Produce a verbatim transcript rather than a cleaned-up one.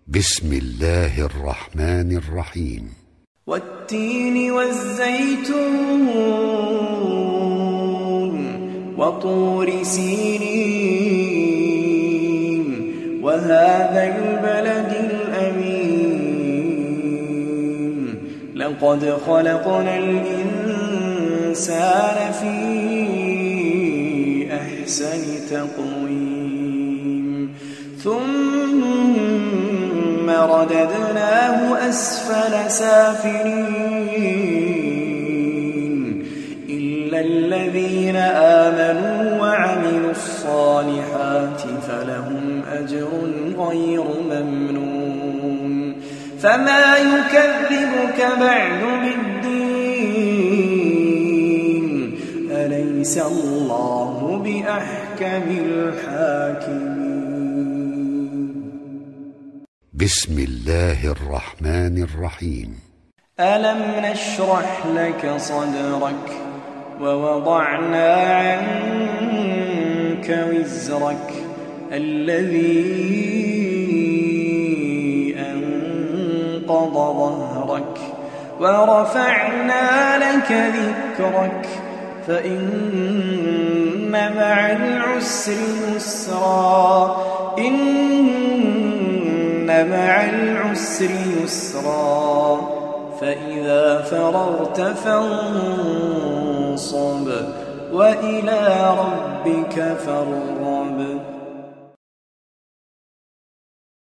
بسم الله الرحمن الرحيم. والتين والزيتون وطور سينين وهذا البلد الأمين لقد خلقنا الإنسان في أحسن تقويم ثم رددناه أسفل سافلين إلا الذين آمنوا وعملوا الصالحات فلهم أجر غير ممنون فما يكذبك بعد بالدين أليس الله بأحكم الحاكمين. بسم الله الرحمن الرحيم. ألم نشرح لك صدرك ووضعنا عنك وزرك الذي أنقض ظهرك ورفعنا لك ذكرك فإن مع العسر يسرا إن مع العسر يسرا فإذا فرغت فانصب وإلى ربك فارغب.